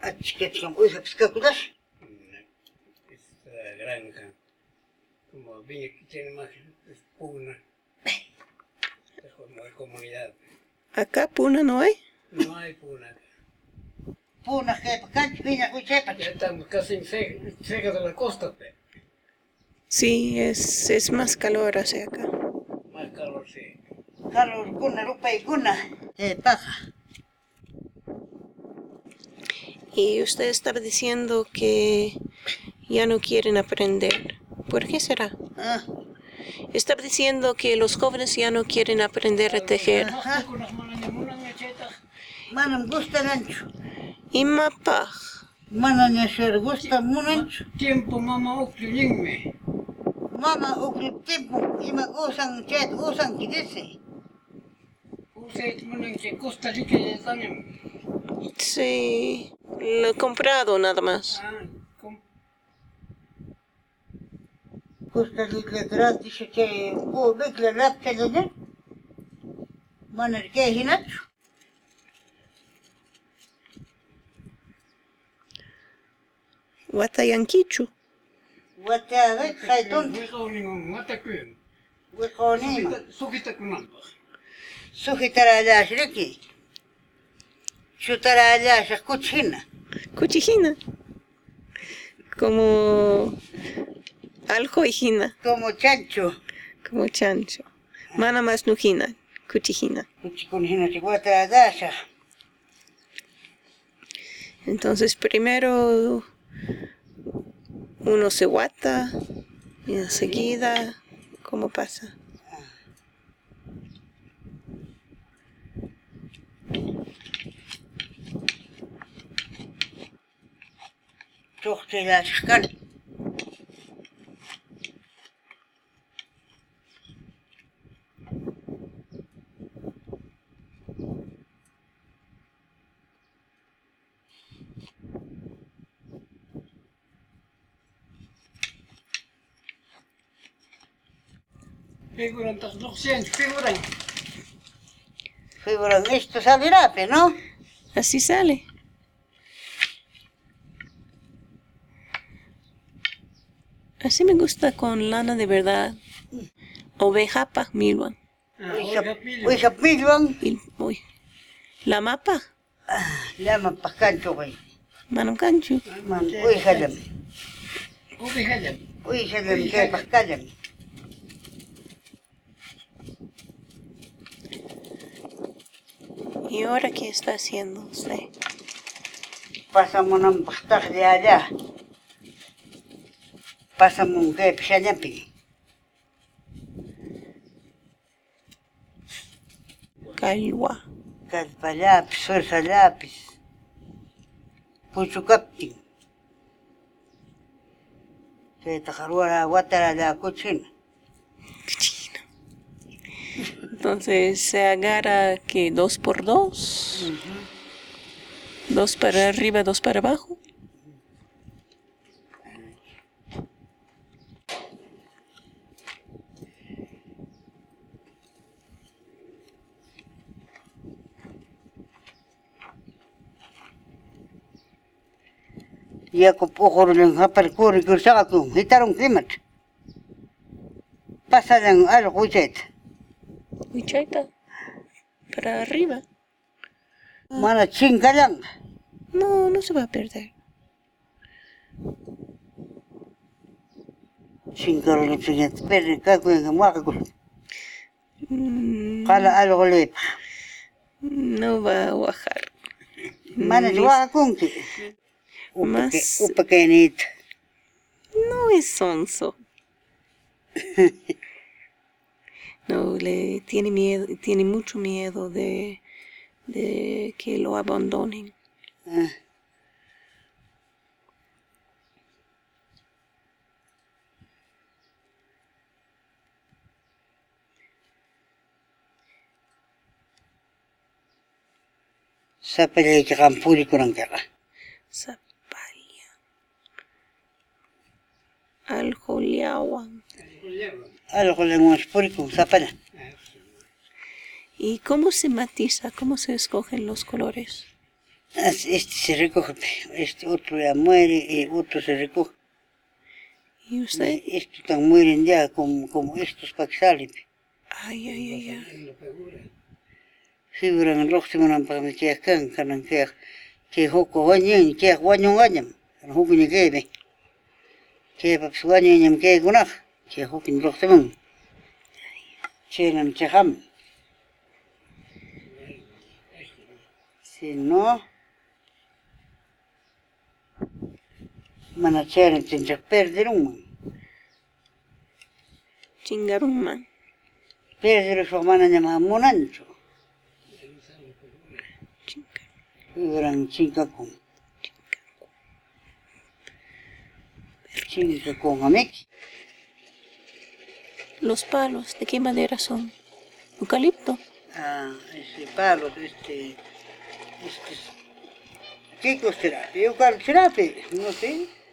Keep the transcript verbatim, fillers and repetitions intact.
Achiketskam uiha piscaculas. Esta granja, como vi que tiene más es Puna, es como de comunidad. ¿Acá Puna no hay? No hay Puna acá. Puna que canch viña cuichepa. Ya estamos casi en ce- cerca de la costa, pero Sí, es, es más calor hacia acá. más calor sí. Calor cuna rupa y cuna. Eh, paja. Y usted estaba diciendo que ya no quieren aprender. ¿Por qué será? Ah, Estaba diciendo que los jóvenes ya no quieren aprender a tejer. ajá. Con las manos de una mecheta. Manam gusta lancho. Y mapa. Manam ser gusta munancho. Tiempo mamá ocluyinme. Mama uklip tiempo. Ima usan chet usan kidese. Usted munan que costa lique de daño. Sí, lo he comprado nada más. Ah, com- Gusta litle gratis que u litle lapcha lene. Manar que hinacho. Watayankichu. Wata ve khayton. Hueco ningún matacuén. Wikonima. Sujita con algo. Sujitara la shriki. Chutara la shakuchina. Kuchijina. Como aljo y jina. Como chancho. Como chancho. Mana más nujina. Kuchijina. Kuchikunhina chihuata dasha. Entonces primero uno se guata y enseguida, ¿cómo pasa? Chochte la shkan. Figuran tas doscientos, figuran. Figuran esto salirá, pe, ¿no? Así sale. Así me gusta con lana de verdad. Oveja pa milwan. Ah, Uy, oiga, pillo. uy, pilluan. Il- uy. La mapa. Llama pascancho, güey. Manam canchu. Man, uy, halam. Oveja ya. Uy, halam, que pascalam. ¿Y ahora qué está haciendo usted? Pasamos un pastaj de allá. Pasamos un que pshanapi. Calwa. Calpa lápiz, fuerza lápiz. Puchucapti. Se tajaruara guatara la cochina. Cochino. Entonces se agarra que dos por dos. Dos para arriba, dos para abajo. Ya ko pohor lang hapar kuri kursa ko hitarong klimat. Pasa lang al kuchet. Huichaita. Para arriba. Mana chinga lang. No, no se va a perder. Chinga lang chingat. Pero ka ko nga makakul. Mm, Kala al kulip. no va a bajar. Mana Mm, jwa kung ti. Upake Mas- upakenit. No es sonso. No, le tiene miedo, tiene mucho miedo de, de que lo abandonen. Sa pala ka kampuri ko ng kaka. Zapalla. Aljoleawan. Al ko lang mas puri ko sa pala. ¿Y cómo se matiza? ¿Cómo se escogen los colores? Este se recoge, este otro ya muere y otro se recoge. ¿Y usted? Estos están mueren ya como, como estos para que salen. Ay, ay, ay, ay. Figuran el próximo para que me acá, que que joco bañen, que guaño gañam, que joco ni que que para su baño ni que gunaj, que joco ni próximo. Chenan chaham. Si no, mana chenan chinchak perder un. Chingarumman. Perder su mana llama monancho. Chingar. Figuran chincacón. Chincacón amec. Los palos, ¿de qué madera son? ¿Eucalipto? Ah, ese palo, este, este, ¿qué costará? Yo calcularé, no sé.